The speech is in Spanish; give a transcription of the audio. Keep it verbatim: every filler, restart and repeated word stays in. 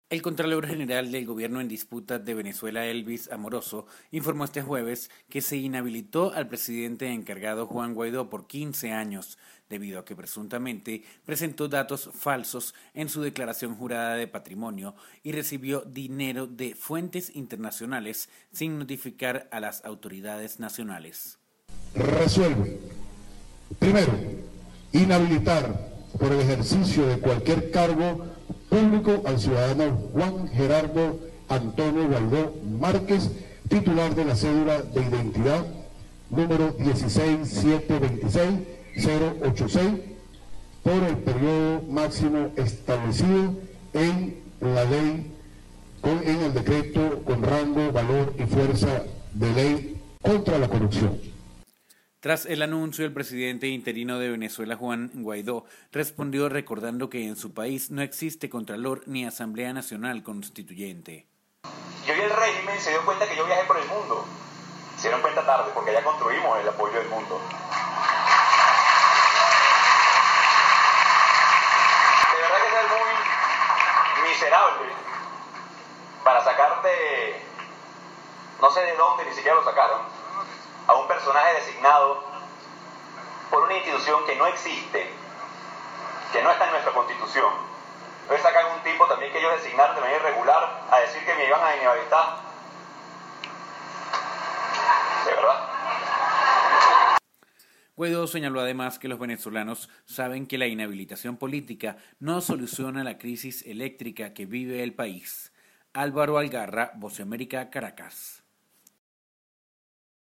El Contralor General del Gobierno en disputa de Venezuela, Elvis Amoroso, informó este jueves que se inhabilitó al presidente encargado Juan Guaidó por quince años, debido a que presuntamente presentó datos falsos en su declaración jurada de patrimonio y recibió dinero de fuentes internacionales sin notificar a las autoridades nacionales. Resuelve, primero, inhabilitar por el ejercicio de cualquier cargo público al ciudadano Juan Gerardo Antonio Guaidó Márquez, titular de la cédula de identidad número dieciséis siete veintiséis cero ochenta y seis, por el periodo máximo establecido en la ley, con, en el decreto con rango, valor y fuerza de ley contra la corrupción. Tras el anuncio, el presidente interino de Venezuela, Juan Guaidó, respondió recordando que en su país no existe Contralor ni Asamblea Nacional Constituyente. Yo y el régimen se dio cuenta que yo viajé por el mundo. Se dieron cuenta tarde, porque ya construimos el apoyo del mundo. De verdad que es muy miserable para sacar de... no sé de dónde, ni siquiera lo sacaron, a un personaje designado por una institución que no existe, que no está en nuestra constitución. Entonces sacan un tipo también que ellos designaron de manera irregular a decir que me iban a inhabilitar. ¿De verdad? Guaidó señaló además que los venezolanos saben que la inhabilitación política no soluciona la crisis eléctrica que vive el país. Álvaro Algarra, Voz de América, Caracas.